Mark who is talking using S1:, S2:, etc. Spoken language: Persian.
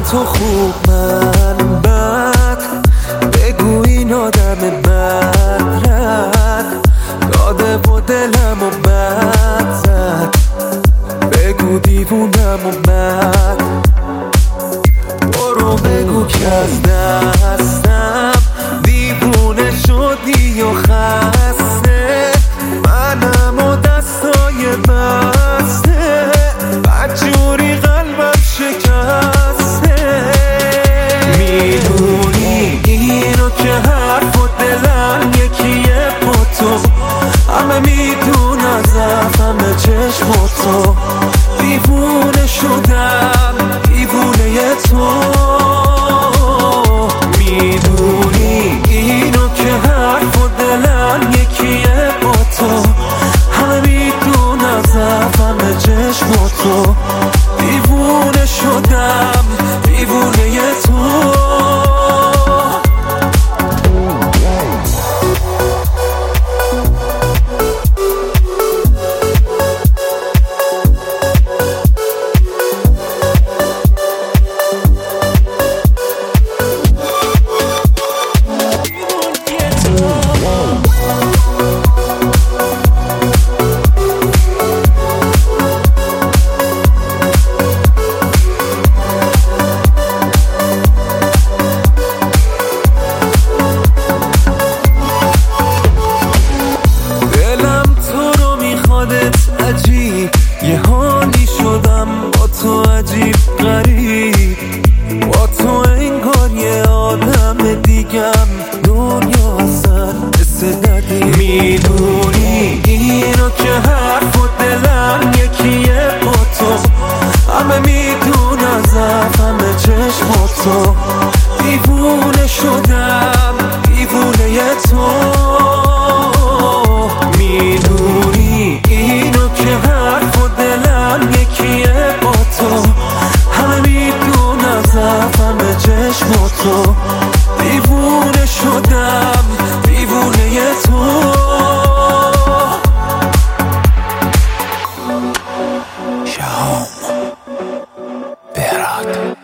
S1: تو خوب من بد، بگو این آدم بد رد داده و دلم و بد زد، بگو دیوونم و بد، برو بگو که از دستم دیوونه شدی و خسته، منم و دستای بسته بدجوری قلبم شکسته. میدونی اینو که حرف و دلم یکیه با تو، همه میدونم زفم به چشم تو، دیوونه شدم دیوونه تو. میدونی اینو که حرف و دلم یکیه با تو، همه میدونم زفم به چشم تو، دیوونه شدم دیوونه تو. عجیب یه حالی شدم با تو، عجیب غریب با تو انگار یه آدم دیگم، دنیا اصلا مثل ندید. میدونی اینو که حرف و دلم یکیه با تو، همه میدونم زفم به چشم تو، دیوونه شدم دیوونه تو. میدونی اینو که حرف و دلم یکیه با تو، همه میدونم زفم به چشم تو، دیوونه شدم دیوونه تو.
S2: شهام براد